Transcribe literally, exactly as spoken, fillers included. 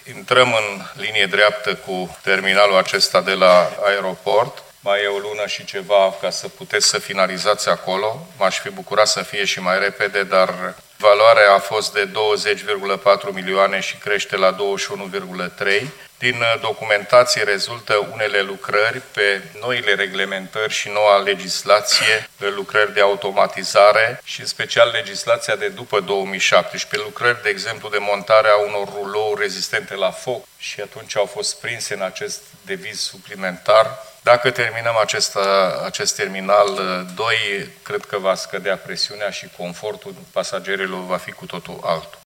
intrăm în linie dreaptă cu terminalul acesta de la aeroport. Mai e o lună și ceva ca să puteți să finalizați acolo. M-aș fi bucurat să fie și mai repede, dar valoarea a fost de douăzeci virgulă patru milioane și crește la douăzeci și unu virgulă trei. Din documentație rezultă unele lucrări pe noile reglementări și noua legislație, lucrări de automatizare și în special legislația de după două mii șaptesprezece, lucrări, de exemplu, de montarea unor rulouri rezistente la foc și atunci au fost prinse în acest deviz suplimentar. Dacă terminăm acest, acest terminal doi, cred că va scădea presiunea și confortul pasagerilor va fi cu totul altul.